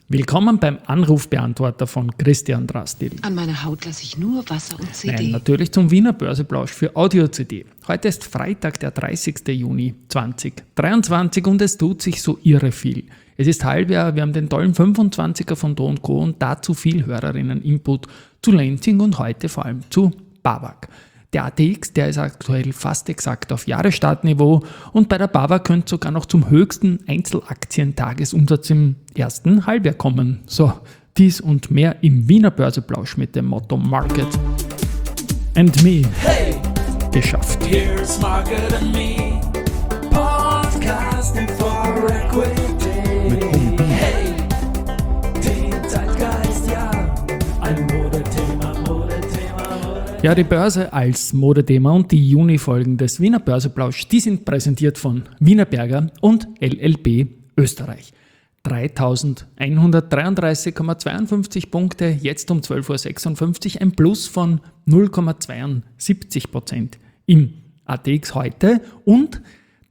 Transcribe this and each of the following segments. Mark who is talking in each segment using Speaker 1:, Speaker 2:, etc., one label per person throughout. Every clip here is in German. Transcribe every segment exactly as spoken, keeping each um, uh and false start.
Speaker 1: Willkommen beim Anrufbeantworter von Christian Drastil.
Speaker 2: An meiner Haut lasse ich nur Wasser und C D.
Speaker 1: Nein, natürlich zum Wiener Börseplausch für Audio-C D. Heute ist Freitag, der dreißigster Juni zweitausenddreiundzwanzig und es tut sich so irre viel. Es ist Halbjahr, wir haben den tollen fünfundzwanziger von Do und Co. und dazu viel Hörerinnen-Input zu Lenzing und heute vor allem zu BAWAG. Der A T X, der ist aktuell fast exakt auf Jahresstartniveau und bei der BAWAG könnte sogar noch zum höchsten Einzelaktientagesumsatz im ersten Halbjahr kommen. So, dies und mehr im Wiener Börseplausch mit dem Motto Market and Me.
Speaker 3: Hey,
Speaker 1: Geschafft.
Speaker 3: here's Market and Me, podcasting for Equity.
Speaker 1: Mit Humpen.
Speaker 3: Hey, den Zeitgeist, ja, ein Modethema, Modethema, Modethema.
Speaker 1: Ja, die Börse als Modethema und die Juni-Folgen des Wiener Börseplausch, die sind präsentiert von Wienerberger und L L B Österreich. dreitausendeinhundertdreiunddreißig Komma zweiundfünfzig Punkte, jetzt um zwölf Uhr sechsundfünfzig, ein Plus von null Komma zweiundsiebzig Prozent im A T X heute und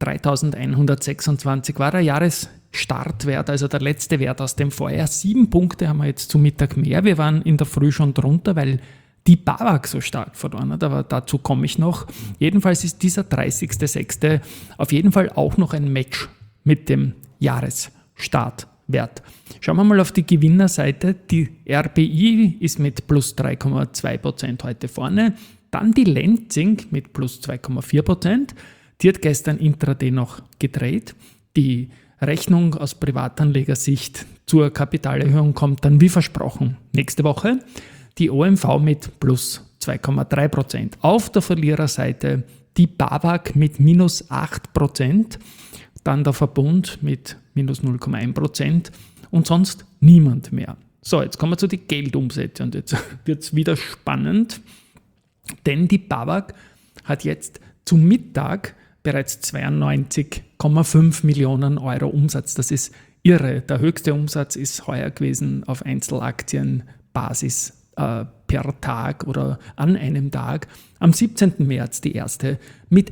Speaker 1: dreitausendeinhundertsechsundzwanzig war der Jahresstartwert, also der letzte Wert aus dem Vorjahr. Sieben Punkte haben wir jetzt zum Mittag mehr. Wir waren in der Früh schon drunter, weil die BAWAG so stark verloren hat, aber dazu komme ich noch. Jedenfalls ist dieser dreißigster sechster auf jeden Fall auch noch ein Match mit dem Jahresstartwert. Schauen wir mal auf die Gewinnerseite. Die R B I ist mit plus drei Komma zwei Prozent heute vorne. Dann die Lenzing mit plus zwei Komma vier Prozent. Die hat gestern intraday noch gedreht. Die Rechnung aus Privatanlegersicht zur Kapitalerhöhung kommt dann wie versprochen nächste Woche. Die O M V mit plus zwei Komma drei Prozent. Auf der Verliererseite die BAWAG mit minus acht Prozent. Dann der Verbund mit minus null Komma eins Prozent und sonst niemand mehr. So, jetzt kommen wir zu den Geldumsätzen und jetzt wird es wieder spannend, denn die BAWAG hat jetzt zum Mittag bereits zweiundneunzig Komma fünf Millionen Euro Umsatz. Das ist irre. Der höchste Umsatz ist heuer gewesen auf Einzelaktienbasis äh, per Tag oder an einem Tag. Am siebzehnten März die erste mit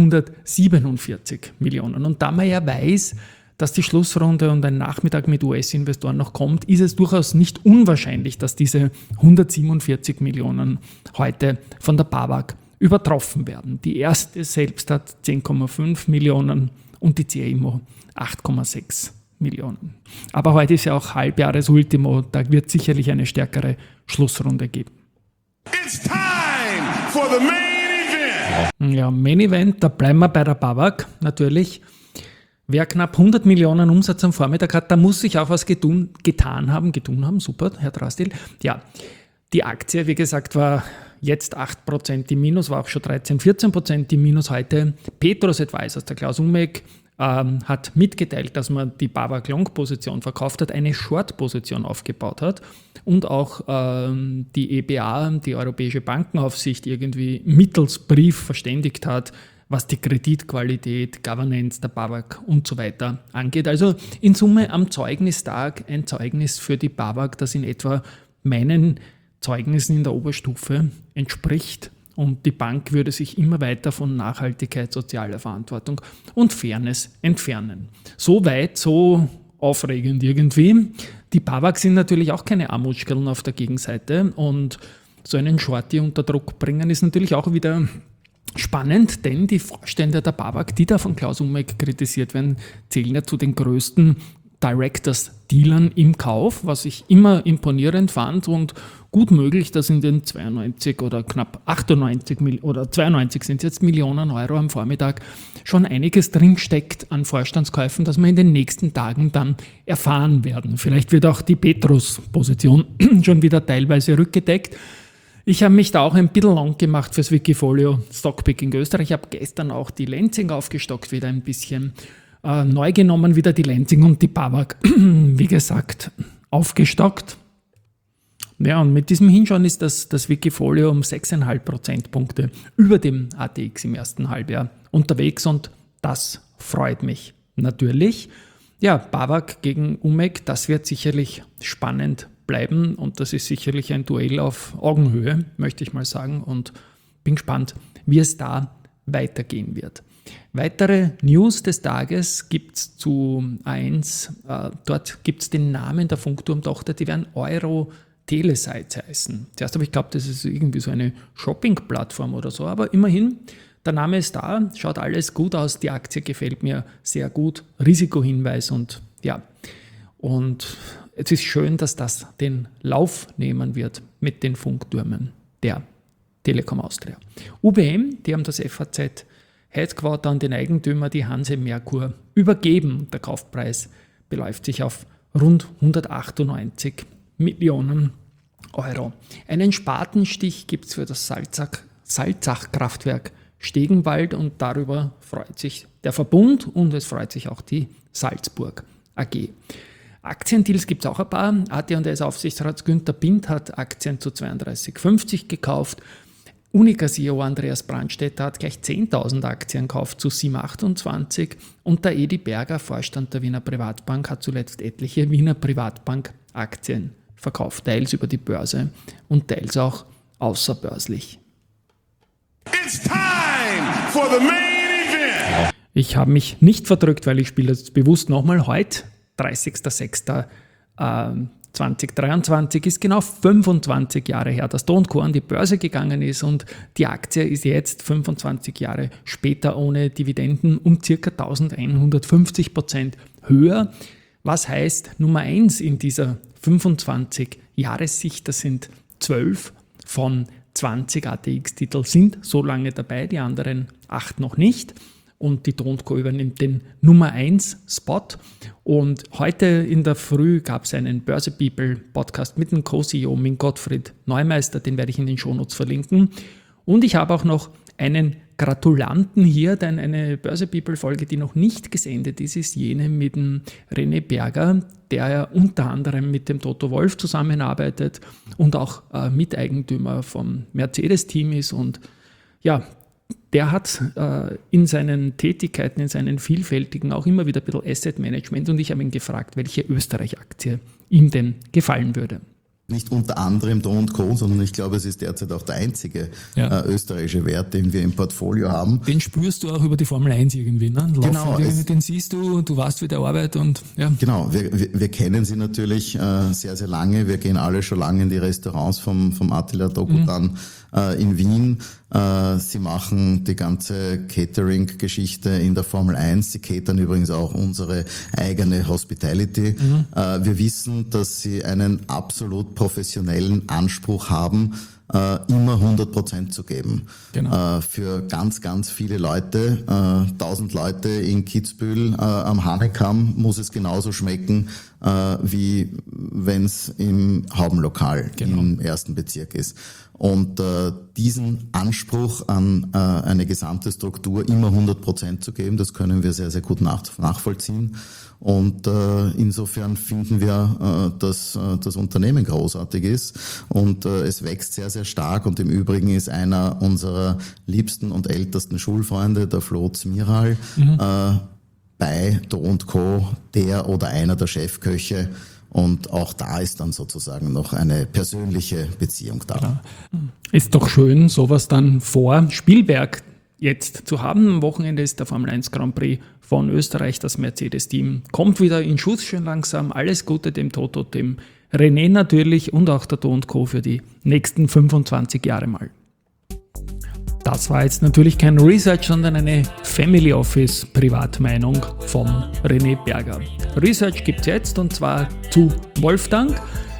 Speaker 1: hundertsiebenundvierzig Millionen. Und da man ja weiß, dass die Schlussrunde und ein Nachmittag mit U S-Investoren noch kommt, ist es durchaus nicht unwahrscheinlich, dass diese hundertsiebenundvierzig Millionen heute von der BAWAG übertroffen werden. Die erste selbst hat zehn Komma fünf Millionen und die C I M O acht Komma sechs Millionen. Aber heute ist ja auch Halbjahresultimo, da wird sicherlich eine stärkere Schlussrunde geben.
Speaker 4: It's time for the main event.
Speaker 1: Ja, Main Event, da bleiben wir bei der BAWAG natürlich. Wer knapp hundert Millionen Umsatz am Vormittag hat, da muss sich auch was getun, getan haben. Getun haben, super, Herr Drastil. Ja, die Aktie, wie gesagt, war jetzt acht Prozent im Minus, war auch schon dreizehn, vierzehn Prozent im Minus heute. Petrus Advisors, der Klaus Umek, ähm, hat mitgeteilt, dass man die BAWAG Long-Position verkauft hat, eine Short-Position aufgebaut hat und auch ähm, die E B A, die Europäische Bankenaufsicht, irgendwie mittels Brief verständigt hat, was die Kreditqualität, Governance der BAWAG und so weiter angeht. Also in Summe am Zeugnistag ein Zeugnis für die BAWAG, das in etwa meinen Zeugnissen in der Oberstufe entspricht. Und die Bank würde sich immer weiter von Nachhaltigkeit, sozialer Verantwortung und Fairness entfernen. So weit, so aufregend irgendwie. Die BAWAG sind natürlich auch keine Armutsschkeln auf der Gegenseite und so einen Shorty unter Druck bringen ist natürlich auch wieder spannend, denn die Vorstände der BAWAG, die da von Klaus Umek kritisiert werden, zählen ja zu den größten Directors-Dealern im Kauf, was ich immer imponierend fand und gut möglich, dass in den zweiundneunzig oder knapp achtundneunzig oder zweiundneunzig sind es jetzt Millionen Euro am Vormittag schon einiges drinsteckt an Vorstandskäufen, das wir in den nächsten Tagen dann erfahren werden. Vielleicht wird auch die Petrus-Position schon wieder teilweise rückgedeckt. Ich habe mich da auch ein bisschen lang gemacht fürs Wikifolio Stockpicking Österreich. Ich habe gestern auch die Lenzing aufgestockt, wieder ein bisschen äh, neu genommen, wieder die Lenzing und die BAWAG, wie gesagt, aufgestockt. Ja, und mit diesem Hinschauen ist das, das Wikifolio um sechs Komma fünf Prozentpunkte über dem A T X im ersten Halbjahr unterwegs und das freut mich natürlich. Ja, BAWAG gegen Umek, das wird sicherlich spannend bleiben und das ist sicherlich ein Duell auf Augenhöhe, möchte ich mal sagen, und bin gespannt, wie es da weitergehen wird. Weitere News des Tages gibt es zu A eins. Äh, dort gibt es den Namen der Funkturmtochter, die werden Euro Telesites heißen. Zuerst habe ich geglaubt, das ist irgendwie so eine Shopping-Plattform oder so, aber immerhin, der Name ist da, schaut alles gut aus, die Aktie gefällt mir sehr gut, Risikohinweis und ja, und es ist schön, dass das den Lauf nehmen wird mit den Funktürmen der Telekom Austria. U B M, die haben das F A Z Headquarter an den Eigentümer, die Hanse Merkur, übergeben. Der Kaufpreis beläuft sich auf rund hundertachtundneunzig Millionen Euro. Einen Spatenstich gibt es für das Salzach, Salzach-Kraftwerk Stegenwald und darüber freut sich der Verbund und es freut sich auch die Salzburg A G. Aktiendeals gibt es auch ein paar. A T und S-Aufsichtsrat Günther Bindt hat Aktien zu zweiunddreißig fünfzig gekauft. Unica-C E O Andreas Brandstätter hat gleich zehntausend Aktien gekauft zu sieben achtundzwanzig und der Edi Berger, Vorstand der Wiener Privatbank, hat zuletzt etliche Wiener Privatbank-Aktien verkauft, teils über die Börse und teils auch außerbörslich.
Speaker 4: It's time for the main event.
Speaker 1: Ich habe mich nicht verdrückt, weil ich spiele jetzt bewusst nochmal. Heute, dreißigster sechster zweitausenddreiundzwanzig, ist genau fünfundzwanzig Jahre her, dass Do und Co an die Börse gegangen ist und die Aktie ist jetzt fünfundzwanzig Jahre später ohne Dividenden um ca. elfhundertfünfzig Prozent höher. Was heißt Nummer eins in dieser fünfundzwanzig-Jahressicht? Das sind zwölf von zwanzig A T X-Titel sind so lange dabei, die anderen acht noch nicht. Und die Do und Co übernimmt den Nummer eins Spot. Und heute in der Früh gab es einen Börse People Podcast mit dem Co-C E O, mit Gottfried Neumeister, den werde ich in den Shownotes verlinken. Und ich habe auch noch einen Gratulanten hier, denn eine Börse People Folge, die noch nicht gesendet ist, ist jene mit dem René Berger, der ja unter anderem mit dem Toto Wolff zusammenarbeitet und auch äh, Miteigentümer vom Mercedes-Team ist. Und ja, der hat äh, in seinen Tätigkeiten, in seinen vielfältigen auch immer wieder ein bisschen Asset Management und ich habe ihn gefragt, welche Österreich-Aktie ihm denn gefallen würde.
Speaker 5: Nicht unter anderem Do und Co, sondern ich glaube, es ist derzeit auch der einzige
Speaker 1: ja.
Speaker 5: äh, österreichische Wert, den wir im Portfolio haben.
Speaker 1: Den spürst du auch über die Formel eins irgendwie, ne? Laufen,
Speaker 5: genau.
Speaker 1: Den, den siehst du, du weißt, wie der arbeitet und ja.
Speaker 5: Genau, wir, wir, wir kennen sie natürlich äh, sehr, sehr lange. Wir gehen alle schon lange in die Restaurants vom, vom Attila Dokutan mhm. äh, in Wien. Äh, sie machen die ganze Catering-Geschichte in der Formel eins. Sie catern übrigens auch unsere eigene Hospitality. Mhm. Äh, wir wissen, dass sie einen absolut professionellen Anspruch haben, äh, immer hundert Prozent zu geben.
Speaker 1: Genau.
Speaker 5: Äh, für ganz, ganz viele Leute, äh, tausend Leute in Kitzbühel äh, am Hanekamm muss es genauso schmecken, äh, wie wenn es im Haubenlokal genau. im ersten Bezirk ist. Und äh, diesen Anspruch an äh, eine gesamte Struktur immer hundert Prozent zu geben, das können wir sehr, sehr gut nach, nachvollziehen. Und äh, insofern finden wir, äh, dass äh, das Unternehmen großartig ist und äh, es wächst sehr, sehr stark. Und im Übrigen ist einer unserer liebsten und ältesten Schulfreunde, der Flo Zmiral, mhm. äh, bei Do und Co. der oder einer der Chefköche. Und auch da ist dann sozusagen noch eine persönliche Beziehung da.
Speaker 1: Ja. Ist doch schön, sowas dann vor Spielberg jetzt zu haben. Am Wochenende ist der Formel eins Grand Prix von Österreich. Das Mercedes-Team kommt wieder in Schuss schön langsam. Alles Gute dem Toto, dem René natürlich und auch der Do und Co. für die nächsten fünfundzwanzig Jahre mal. Das war jetzt natürlich kein Research, sondern eine Family Office Privatmeinung von René Berger. Research gibt es jetzt und zwar zu Wolftank.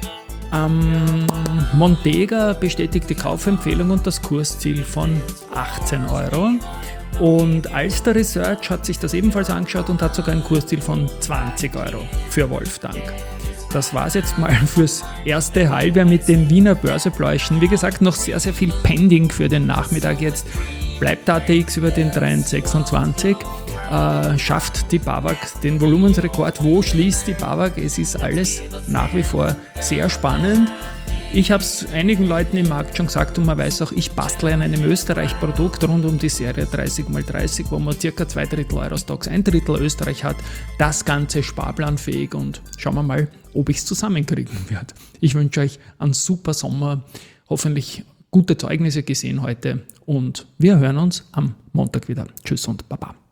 Speaker 1: Ähm, Montega bestätigt die Kaufempfehlung und das Kursziel von achtzehn Euro. Und Alster Research hat sich das ebenfalls angeschaut und hat sogar ein Kursziel von zwanzig Euro für Wolftank. Das war es jetzt mal fürs erste Halbjahr mit den Wiener Börsepläuschen. Wie gesagt, noch sehr, sehr viel pending für den Nachmittag jetzt. Bleibt A T X über den drei Komma sechsundzwanzig, äh, schafft die BAWAG den Volumensrekord. Wo schließt die BAWAG? Es ist alles nach wie vor sehr spannend. Ich habe es einigen Leuten im Markt schon gesagt und man weiß auch, ich bastle an einem Österreich-Produkt rund um die Serie dreißig mal dreißig, wo man circa zwei Drittel Eurostoxx, ein Drittel Österreich hat. Das Ganze sparplanfähig und schauen wir mal, ob ich es zusammenkriegen werde. Ich wünsche euch einen super Sommer, hoffentlich gute Zeugnisse gesehen heute und wir hören uns am Montag wieder. Tschüss und Baba.